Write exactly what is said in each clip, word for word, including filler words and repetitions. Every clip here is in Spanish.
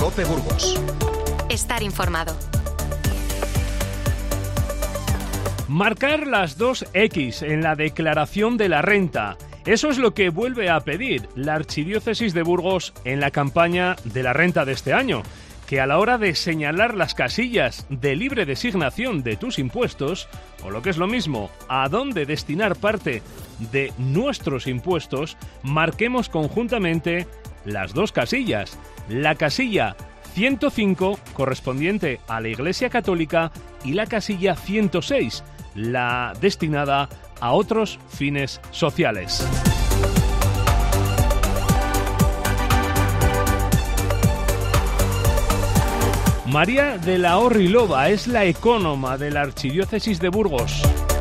COPE Burgos. Estar informado. Marcar las dos equis en la declaración de la renta. Eso es lo que vuelve a pedir la Archidiócesis de Burgos en la campaña de la renta de este año, que a la hora de señalar las casillas de libre designación de tus impuestos, o lo que es lo mismo, a dónde destinar parte de nuestros impuestos, marquemos conjuntamente las dos casillas. La casilla ciento cinco, correspondiente a la Iglesia Católica, y la casilla ciento seis, la destinada a otros fines sociales. María de la Orrilova es la ecónoma de la Archidiócesis de Burgos.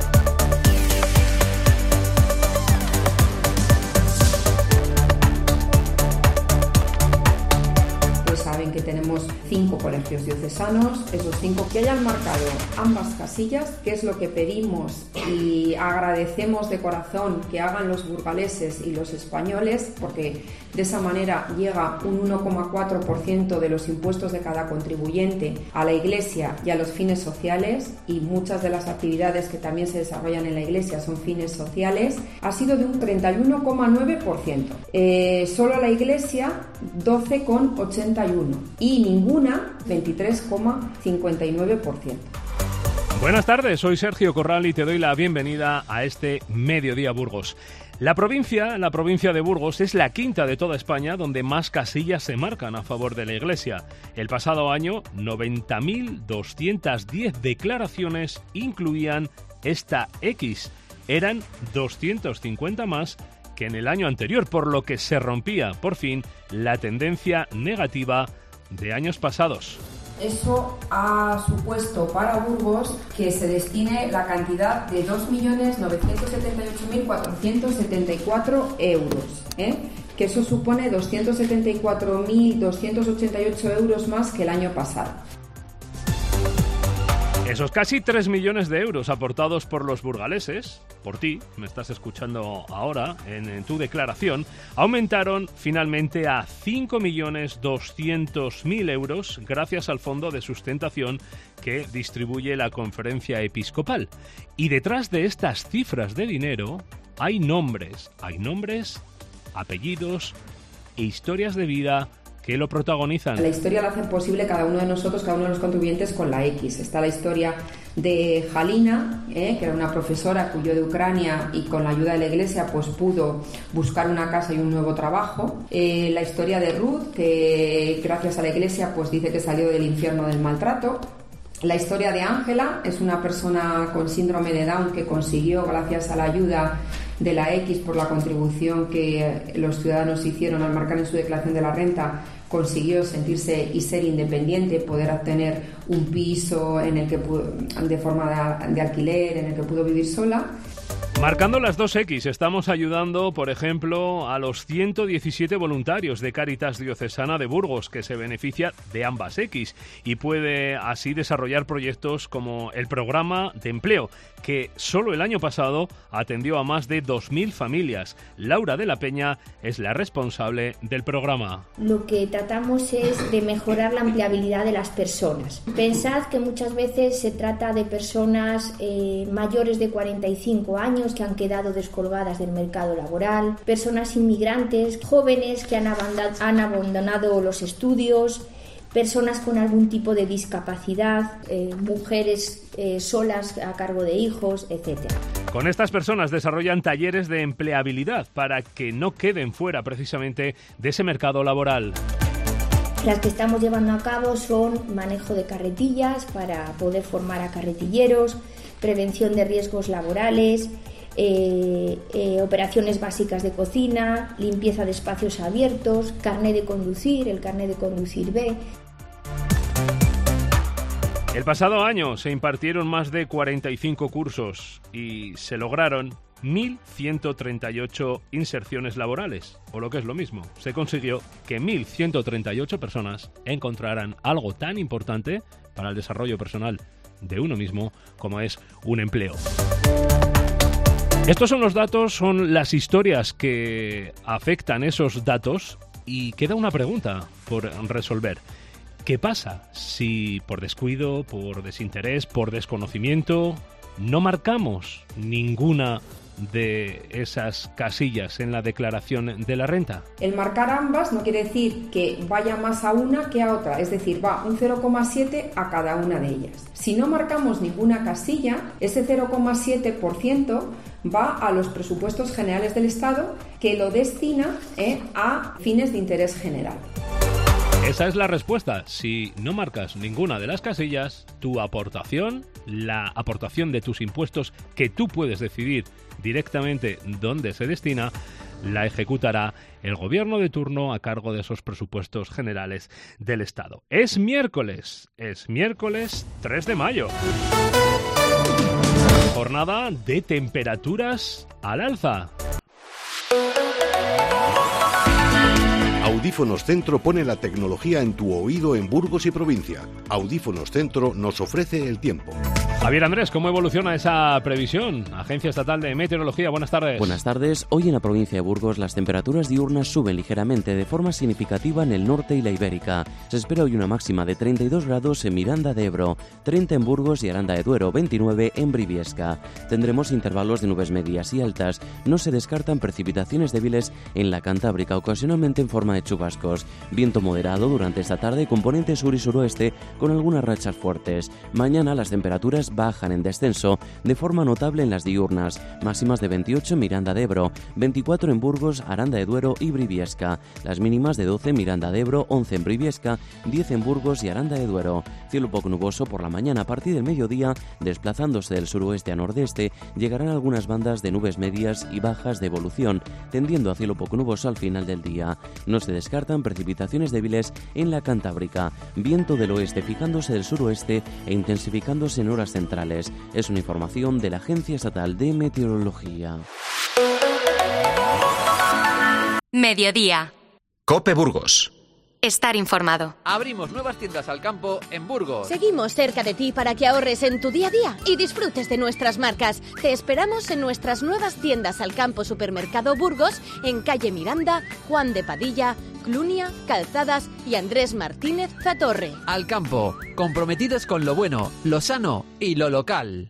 Saben que tenemos cinco colegios diocesanos, esos cinco que hayan marcado ambas casillas, que es lo que pedimos y agradecemos de corazón que hagan los burgaleses y los españoles, porque de esa manera llega un uno coma cuatro por ciento de los impuestos de cada contribuyente a la Iglesia y a los fines sociales, y muchas de las actividades que también se desarrollan en la Iglesia son fines sociales, ha sido de un treinta y uno coma nueve por ciento. Eh, solo la Iglesia doce coma ochenta y uno por ciento y ninguna veintitrés coma cincuenta y nueve por ciento. Buenas tardes, soy Sergio Corral y te doy la bienvenida a este Mediodía Burgos. La provincia, la provincia de Burgos es la quinta de toda España donde más casillas se marcan a favor de la Iglesia. El pasado año, noventa mil doscientas diez declaraciones incluían esta equis. Eran doscientos cincuenta más que en el año anterior, por lo que se rompía, por fin, la tendencia negativa de años pasados. Eso ha supuesto para Burgos que se destine la cantidad de dos millones novecientos setenta y ocho mil cuatrocientos setenta y cuatro euros, ¿eh? que eso supone doscientos setenta y cuatro mil doscientos ochenta y ocho euros más que el año pasado. Esos casi tres millones de euros aportados por los burgaleses, por ti, me estás escuchando ahora en, en tu declaración, aumentaron finalmente a cinco millones doscientos mil euros gracias al Fondo de Sustentación que distribuye la Conferencia Episcopal. Y detrás de estas cifras de dinero hay nombres, hay nombres, apellidos e historias de vida que lo protagonizan. La historia la hacen posible cada uno de nosotros, cada uno de los contribuyentes con la X. Está la historia de Jalina, eh, que era una profesora que huyó de Ucrania y con la ayuda de la Iglesia pues pudo buscar una casa y un nuevo trabajo. Eh, la historia de Ruth, que gracias a la Iglesia pues dice que salió del infierno del maltrato. La historia de Ángela es una persona con síndrome de Down que consiguió, gracias a la ayuda de la X por la contribución que los ciudadanos hicieron al marcar en su declaración de la renta, consiguió sentirse y ser independiente, poder obtener un piso en el que pudo, de forma de, de alquiler, en el que pudo vivir sola. Marcando las dos equis, estamos ayudando, por ejemplo, a los ciento diecisiete voluntarios de Cáritas Diocesana de Burgos, que se beneficia de ambas equis y puede así desarrollar proyectos como el programa de empleo, que solo el año pasado atendió a más de dos mil familias. Laura de la Peña es la responsable del programa. Lo que tratamos es de mejorar la empleabilidad de las personas. Pensad que muchas veces se trata de personas eh, mayores de cuarenta y cinco años que han quedado descolgadas del mercado laboral, personas inmigrantes, jóvenes que han abandonado, han abandonado los estudios, personas con algún tipo de discapacidad, eh, mujeres eh, solas a cargo de hijos, etcétera. Con estas personas desarrollan talleres de empleabilidad para que no queden fuera precisamente de ese mercado laboral. Las que estamos llevando a cabo son manejo de carretillas para poder formar a carretilleros, prevención de riesgos laborales, eh, eh, operaciones básicas de cocina, limpieza de espacios abiertos, carné de conducir, el carné de conducir B. El pasado año se impartieron más de cuarenta y cinco cursos y se lograron mil ciento treinta y ocho inserciones laborales, o lo que es lo mismo, se consiguió que mil ciento treinta y ocho personas encontraran algo tan importante para el desarrollo personal de uno mismo como es un empleo. Estos son los datos, son las historias que afectan esos datos y queda una pregunta por resolver. ¿Qué pasa si por descuido, por desinterés, por desconocimiento no marcamos ninguna de esas casillas en la declaración de la renta? El marcar ambas no quiere decir que vaya más a una que a otra, es decir, va un cero coma siete a cada una de ellas. Si no marcamos ninguna casilla, ese cero coma siete por ciento va a los presupuestos generales del Estado, que lo destina eh, a fines de interés general. Esa es la respuesta. Si no marcas ninguna de las casillas, tu aportación, la aportación de tus impuestos que tú puedes decidir directamente dónde se destina, la ejecutará el gobierno de turno a cargo de esos presupuestos generales del Estado. Es miércoles, es miércoles tres de mayo. Jornada de temperaturas al alza. Audífonos Centro pone la tecnología en tu oído en Burgos y provincia. Audífonos Centro nos ofrece el tiempo. Javier Andrés, ¿cómo evoluciona esa previsión? Agencia Estatal de Meteorología, buenas tardes. Buenas tardes. Hoy en la provincia de Burgos las temperaturas diurnas suben ligeramente de forma significativa en el norte y la Ibérica. Se espera hoy una máxima de treinta y dos grados en Miranda de Ebro, treinta en Burgos y Aranda de Duero, veintinueve en Briviesca. Tendremos intervalos de nubes medias y altas. No se descartan precipitaciones débiles en la Cantábrica, ocasionalmente en forma de chubascos. Viento moderado durante esta tarde, componente sur y suroeste, con algunas rachas fuertes. Mañana las temperaturas bajan en descenso de forma notable en las diurnas, máximas de veintiocho en Miranda de Ebro, veinticuatro en Burgos, Aranda de Duero y Briviesca, las mínimas de doce en Miranda de Ebro, once en Briviesca, diez en Burgos y Aranda de Duero. Cielo poco nuboso por la mañana. A partir del mediodía, desplazándose del suroeste a nordeste, llegarán algunas bandas de nubes medias y bajas de evolución, tendiendo a cielo poco nuboso al final del día. No se descartan precipitaciones débiles en la Cantábrica, viento del oeste fijándose del suroeste e intensificándose en horas centrales. Es una información de la Agencia Estatal de Meteorología. Mediodía. COPE Burgos. Estar informado. Abrimos nuevas tiendas al campo en Burgos. Seguimos cerca de ti para que ahorres en tu día a día y disfrutes de nuestras marcas. Te esperamos en nuestras nuevas tiendas al campo Supermercado Burgos, en calle Miranda, Juan de Padilla, Clunia, Calzadas y Andrés Martínez Zatorre. Al campo, comprometidos con lo bueno, lo sano y lo local.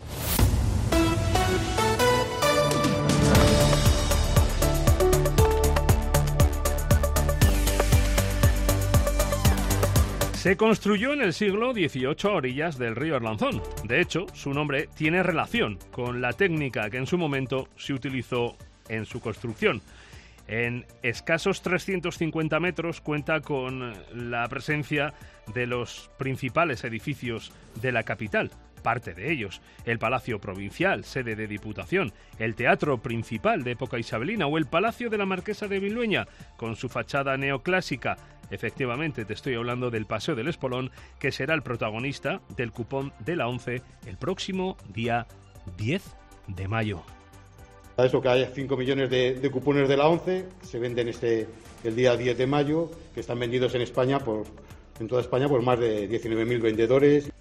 Se construyó en el siglo dieciocho a orillas del río Arlanzón. De hecho, su nombre tiene relación con la técnica que en su momento se utilizó en su construcción. En escasos trescientos cincuenta metros cuenta con la presencia de los principales edificios de la capital, parte de ellos, el Palacio Provincial, sede de Diputación, el Teatro Principal de época isabelina o el Palacio de la Marquesa de Villueña, con su fachada neoclásica. Efectivamente, te estoy hablando del Paseo del Espolón, que será el protagonista del cupón de la ONCE el próximo día diez de mayo. Eso, que hay cinco millones de, de cupones de la ONCE, se venden este, el día diez de mayo, que están vendidos en España, por, en toda España, por más de diecinueve mil vendedores.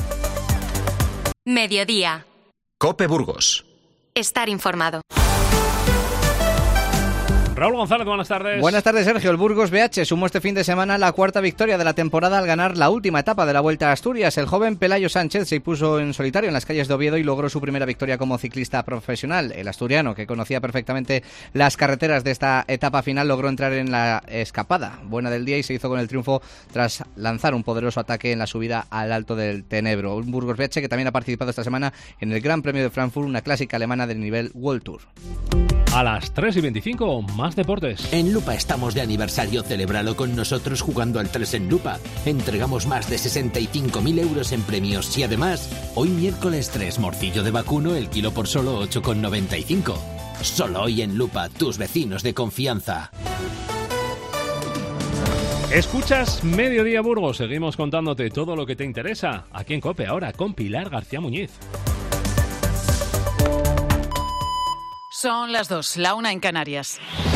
Mediodía. COPE Burgos. Estar informado. Raúl González, buenas tardes. Buenas tardes, Sergio. El Burgos B H sumó este fin de semana la cuarta victoria de la temporada al ganar la última etapa de la Vuelta a Asturias. El joven Pelayo Sánchez se puso en solitario en las calles de Oviedo y logró su primera victoria como ciclista profesional. El asturiano, que conocía perfectamente las carreteras de esta etapa final, logró entrar en la escapada buena del día y se hizo con el triunfo tras lanzar un poderoso ataque en la subida al Alto del Tenebro. Un Burgos B H que también ha participado esta semana en el Gran Premio de Frankfurt, una clásica alemana del nivel World Tour. A las tres y veinticinco, más deportes. En Lupa estamos de aniversario, celébralo con nosotros jugando al tres en Lupa. Entregamos más de sesenta y cinco mil euros en premios y además, hoy miércoles tres, morcillo de vacuno, el kilo por solo ocho con noventa y cinco. Solo hoy en Lupa, tus vecinos de confianza. Escuchas Mediodía Burgos, seguimos contándote todo lo que te interesa. Aquí en COPE ahora con Pilar García Muñiz. Son las dos, la una en Canarias.